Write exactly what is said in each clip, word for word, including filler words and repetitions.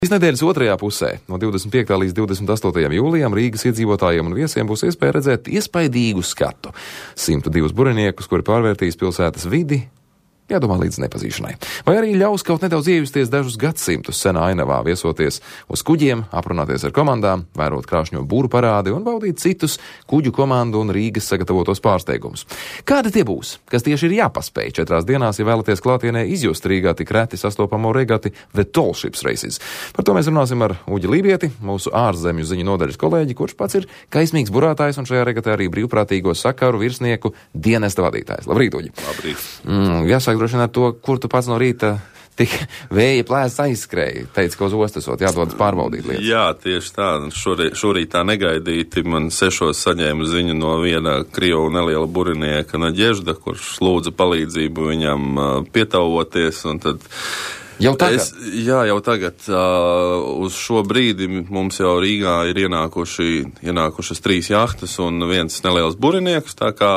Šīs nedēļas otrajā pusē, no divdesmit piektā līdz divdesmit astotajam jūlijam, Rīgas iedzīvotājiem un viesiem būs iespēja redzēt iespaidīgu skatu. simtu divus buriniekus, kuri pārvērtīs pilsētas vidi, jādomā līdz nepazīšanai. Vai arī ļaus kaut nedaudz iejusties dažus gadsimtus senā ainavā, viesoties uz kuģiem, aprunāties ar komandām, vērot krāšņo būru parādi un baudīt citus kuģu komandu un Rīgas sagatavotos pārsteigumus. Kādi tie būs? Kas tieši ir jāpaspēj četrās dienās, ja vēlaties klātienē izjust Rīgā tik reti sastopamo regati The Tall Ships Races? Par to mēs runāsim ar Uģi Lībieti, mūsu ārzemju ziņu nodaļas kolēģi, kurš pats ir kaismīgs burātājs un šajā regatē arī brīvprātīgo sakaru virsnieku dienesta vadītājs. Labrīt, Uģi! Labrīt! Mm, jāsāk droši vien ar to, kur tu pats no rīta tik vēja plēsts aizskrēja. Teica, ka uz ostasot jādodas pārbaudīt lietas. Jā, tieši tā. Šorīt, šorīt tā negaidīti man sešos saņēma ziņu no viena krievu neliela burinieka Naģežda, kurš lūdza palīdzību viņam uh, pietavoties, un tad Jau tagad? Es, jā, jau tagad. Uh, uz šo brīdi mums jau Rīgā ir ienākuši, ienākušas trīs jahtas un viens neliels burinieks, tā kā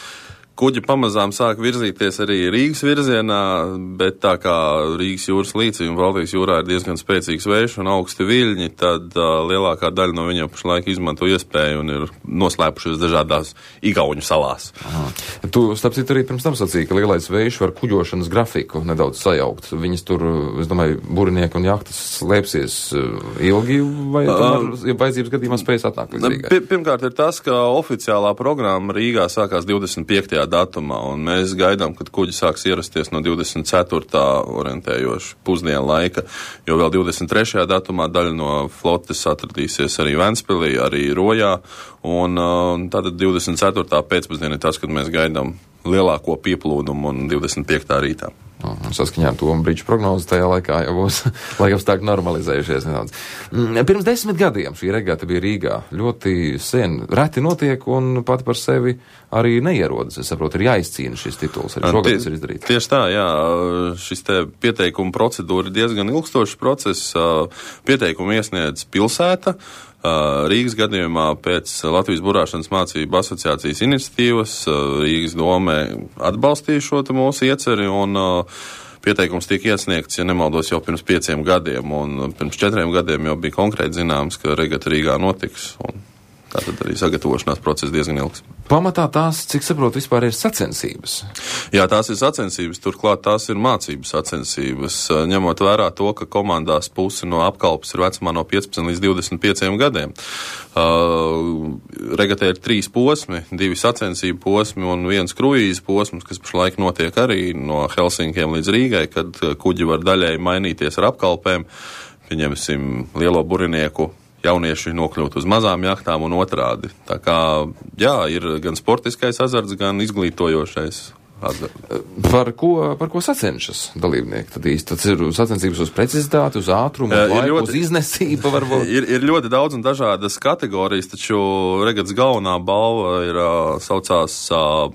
kuģi pamazām sāk virzīties arī Rīgas virzienā, bet tā kā Rīgas jūras līcī un Baltijas jūrā ir diezgan spēcīgs vējš un augsti viļņi, tad uh, lielākā daļa no viņiem pašlaik izmanto iespēju un ir noslēpušies dažādās Igauņu salās. Aha. Tu, starp citu, arī pirms tam sacīji, ka lielais vējš var kuģošanas grafiku nedaudz sajaukt. Viņas tur, es domāju, burinieki un jahtas slēpsies ilgi, vai tomēr, ja vajadzības gadījumā spējas atnākt līdz Rīgai? Pirmkārt ir tas, ka oficiālā programma Rīgā sākās divdesmit piektajā datumā, un mēs gaidām, kad kuģi sāks ierasties no divdesmit ceturtā orientējoši pusdienu laika, jo vēl divdesmit trešajā datumā daļa no flotes atradīsies arī Ventspilī, arī Rojā, un uh, tātad divdesmit ceturtā pēcpusdiena ir tas, kad mēs gaidām lielāko pieplūdumu un divdesmit piektā rītā. Uh, saskaņā ar to brīdžu prognozi tajā laikā jau būs, lai apstākļi normalizējušies nedaudz. Pirms desmit gadiem šī regata bija Rīgā. Ļoti sen, reti notiek un pati par sevi arī neierodas. Es saprotu, ir jāizcīna šis tituls. Arī šogad tas ir izdarīts. Tieši tā, jā. Šis te pieteikuma procedūra ir diezgan ilgstošs process. Pieteikumu iesniedz pilsēta. Rīgas gadījumā pēc Latvijas burāšanas mācību asociācijas iniciatīvas Rīgas domē atbalstīja šo te mūsu ieceri un pieteikums tika iesniegts, ja nemaldos, jau pirms pieciem gadiem, un pirms četriem gadiem jau bija konkrēti zināms, ka regata Rīgā notiks, un tātad arī sagatavošanās process diezgan ilgs. Pamatā tās, cik saprotu, vispār ir sacensības. Jā, tās ir sacensības, turklāt tās ir mācību sacensības, ņemot vērā to, ka komandās puse no apkalpes ir vecumā no piecpadsmit līdz divdesmit pieciem gadiem. Uh, regatē ir trīs posmi, divi sacensību posmi un viens kruīzes posms, kas pašlaik notiek arī no Helsinkiem līdz Rīgai, kad kuģi var daļēji mainīties ar apkalpēm, pieņemsim lielo burinieku, jaunieši nokļūt uz mazām jahtām un otrādi. Tā kā, jā, ir gan sportiskais azarts, gan izglītojošais azarts. Par ko, par ko sacenšas dalībnieki? Tad īsti tas ir sacensības uz precizitāti, uz ātrumu, uz laiku, ļoti, uz iznesību varbūt? Ir, ir ļoti daudz un dažādas kategorijas, taču regatas galvenā balva ir uh, saucās uh,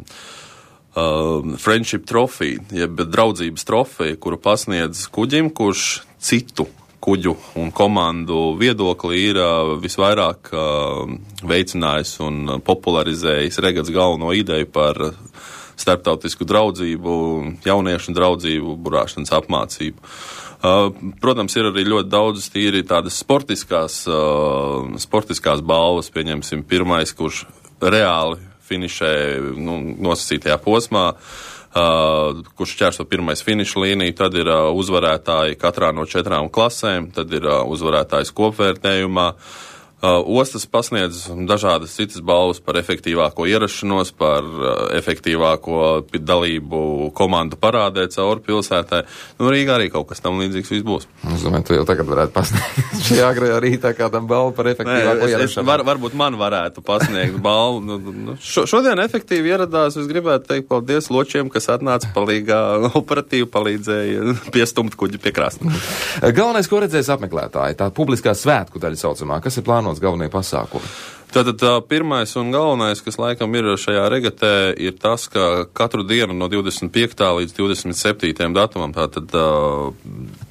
uh, Friendship Trophy, jeb draudzības trofeja, kuru pasniedz kuģim, kurš citu kuģu un komandu viedokli ir uh, visvairāk uh, veicinājis un popularizējis regatas galveno ideju par starptautisku draudzību, jauniešu draudzību, burāšanas apmācību. Uh, protams, ir arī ļoti daudz tīri tādas sportiskās, uh, sportiskās balvas, pieņemsim, pirmais, kurš reāli finišē nu, nosacītajā posmā, Uh, kurš šķērso pirmais finiša līniju, tad ir uh, uzvarētāji katrā no četrām klasēm, tad ir uh, uzvarētājs kopvērtējumā. Uh, ostas pasniedz dažādas citas balvas par efektīvāko ierašanos, par uh, efektīvāko dalību komandu parādē cauri pilsētai. Nu, Rīgā arī kaut kas tam līdzīgs viss būs. Es domāju, tu jau tagad varētu pasniegt šajā agrajā rītā kādam balvu par efektīvāko Nē, ierašanos. Var, varbūt man varētu pasniegt balvu. Nu, nu, šo, šodien efektīvi ieradās, es gribētu teikt paldies ločiem, kas atnāca palīgā, operatīvi palīdzēja piestumt kuģi pie krasta. Galvenais, ko redzēs apmeklētāji, tā publiskā svētku daļa saucamā, kas ir plānots galvenie pasākumi? Tātad tā pirmais un galvenais, kas laikam ir šajā regatē, ir tas, ka katru dienu no divdesmit piektā līdz divdesmit septītajam datumam, tātad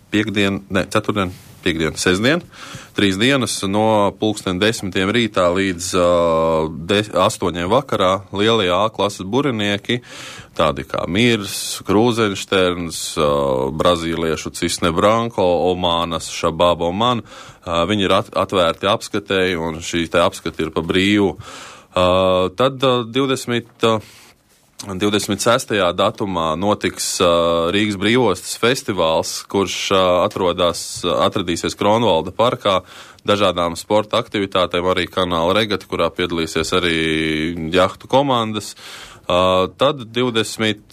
piekdien, ne, ceturtdien, piekdien, sestdien. Trīs dienas no pulksten desmitiem rītā līdz uh, de, astoņiem vakarā lielie A klases burinieki, tādi kā Mirs, Krūzenšterns, uh, brazīliešu Cisne Branko, Omānas, Šababa Oman. Uh, viņi ir at, atvērti apskatēji, un šī te apskati ir pa brīvu. Uh, tad uh, divdesmit, uh, divdesmit sestajā datumā notiks uh, Rīgas brīvostas festivāls, kurš uh, atrodās, uh, atradīsies Kronvalda parkā, dažādām sporta aktivitātēm, arī kanāla regata, kurā piedalīsies arī jahtu komandas. Uh, tad divdesmit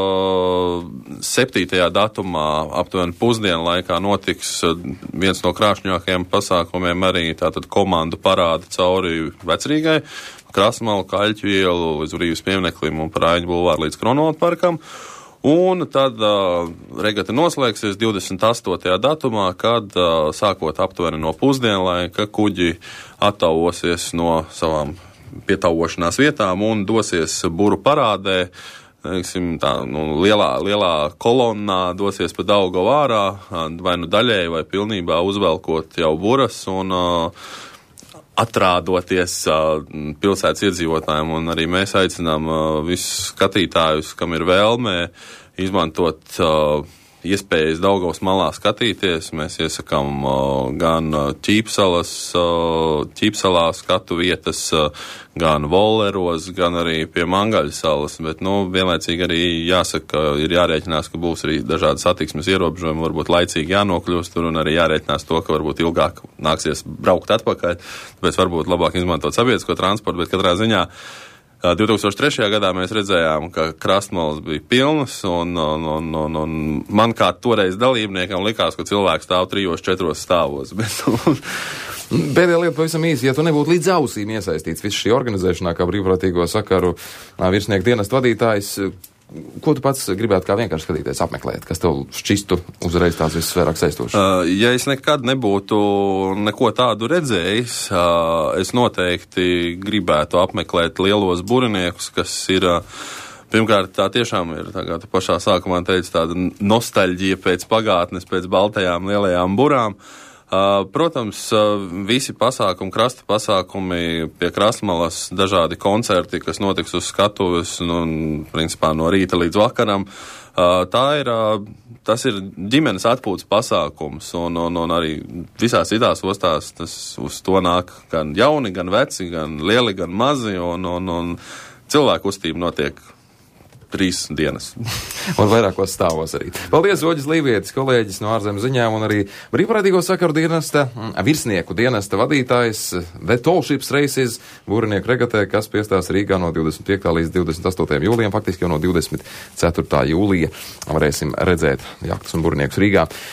septītajā datumā aptuveni pusdienu laikā notiks uh, viens no krāšņākajiem pasākumiem arī tātad komandu parāda cauri Vecrīgai, Krasmalu, Kaļķu ielu, līdz Brīvības piemineklim un par Aiņu bulvāru līdz Kronvalda parkam. Un tad uh, regata noslēgsies divdesmit astotajā datumā, kad uh, sākot aptuveni no pusdienlaika kuģi attavosies no savām pietauošanās vietām un dosies buru parādē, teiksim, tā, nu, lielā, lielā kolonnā dosies pa Daugavu ārā, vai nu daļēji vai pilnībā uzvelkot jau buras un uh, atrādoties uh, pilsētas iedzīvotājiem, un arī mēs aicinām uh, visus skatītājus, kam ir vēlmē, izmantot uh, iespējas Daugavas malā skatīties. Mēs iesakām uh, gan Ķīpsalas, uh, Ķīpsalā skatu vietas, uh, gan Volleros, gan arī pie Mangaļa salas, bet, nu, vienlaicīgi arī jāsaka, ir jārēķinās, ka būs arī dažādi satiksmes ierobežojumi, varbūt laicīgi jānokļūst tur un arī jārēķinās to, ka varbūt ilgāk nāksies braukt atpakaļ, tāpēc varbūt labāk izmantot sabiedrisko transportu, bet katrā ziņā divi tūkstoši trešajā gadā mēs redzējām, ka krastmalas bija pilnas, un, un, un, un, un man kā toreiz dalībniekam likās, ka cilvēks stāv trijos, četros stāvos. Bet, Pēdējā lieta pavisam īsi, ja tu nebūtu līdz ausīm iesaistīts visu šī organizēšanā kā brīvprātīgo sakaru virsnieku dienestu vadītājs, ko tu pats gribētu kā vienkārši skatīties, apmeklēt, kas tev šķistu uzreiz tās visvairāk saistoši? Uh, ja es nekad nebūtu neko tādu redzējis, uh, es noteikti gribētu apmeklēt lielos buriniekus, kas ir, uh, pirmkārt, tā tiešām ir, tā kā tu pašā sākumā teici, tāda nostalģija pēc pagātnes, pēc baltajām lielajām burām. Uh, protams, uh, visi pasākumi, krasta pasākumi pie Krastmalas, dažādi koncerti, kas notiks uz skatuves, nu, principā no rīta līdz vakaram, uh, tā ir, uh, tas ir ģimenes atpūtas pasākums, un, un, un arī visās citās ostās tas uz to nāk gan jauni, gan veci, gan lieli, gan mazi, un, un, un cilvēku kustība notiek trīs dienas. Un vairākos stāvos arī. Paldies, Oģis Līvietis, kolēģis no ārzemju ziņām un arī brīvprātīgo sakaru dienesta, virsnieku dienesta vadītājs The Tall Ships Races būrinieku regatē, kas piestās Rīgā no divdesmit piektā līdz divdesmit astotajam jūlijam, faktiski jau no divdesmit ceturtā jūlija varēsim redzēt jahtas un būriniekus Rīgā.